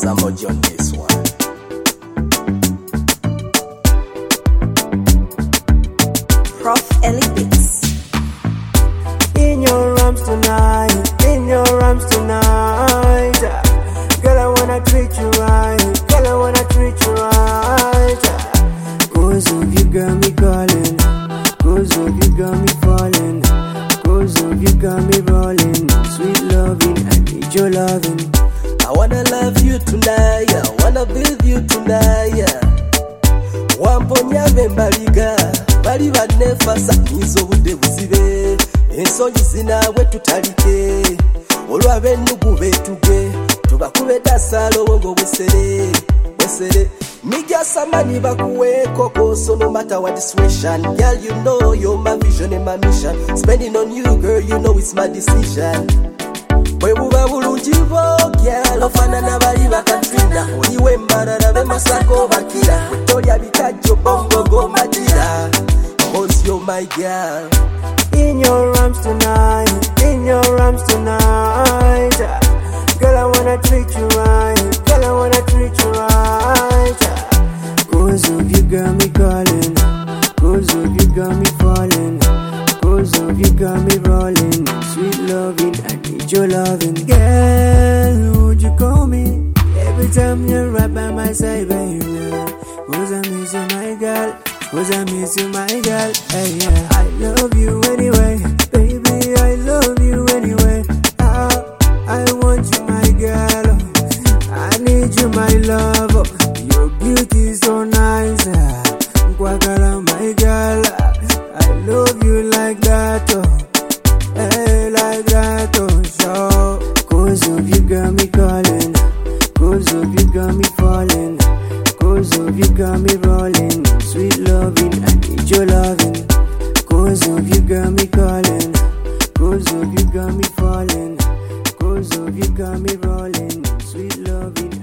some more on this one. Prof Ellie Beats. In your arms tonight, in your arms tonight. Girl, I wanna treat you right. Girl, I wanna treat you right. Cause of you got me calling. Cause of you got me falling. Cause of you got me rolling. Sweet loving, I need your loving. I wanna love you tonight, I wanna be with you tonight. Wamponya bembaliga bali banefasa nizo budde buzibe ensonyi zinaabwe tutalike olwaba ennugu betuge tubakube dasalo wongo bwesere mijasamani bakuweeko koso no matter what the situation. Girl, you know you're my vision and my mission. Spending on you, girl, you know it's my decision. Bwe buba bulungi bwo girl ofaanana bali bakatrina oliwe mbalala bemasako bakira wetolya bikajjo bongo gomatira cause you're my girl. In your arms tonight, in your arms tonight. Girl, I wanna treat you right. Girl, I wanna treat you right. Cause of you got me calling. Cause of you got me falling. Cause of you got me rolling. Sweet loving, I need your loving. Girl, would you call me? Every time you're right by my side, baby. Cause I miss you, my girl. Cause I miss you, my girl. Hey, yeah. I love you anyway. Baby, I love you anyway. I want you, my girl. I need you, my love. Your beauty is so nice. Kwagala, my girl. I love you like that, oh. Hey, like that, oh. So, cause of you got me calling. Cause of you got me falling. Cause of you got me rolling. Sweet loving, I need your loving. Cause of you got me calling. Cause of you got me falling. Cause of you got me rolling. Sweet loving.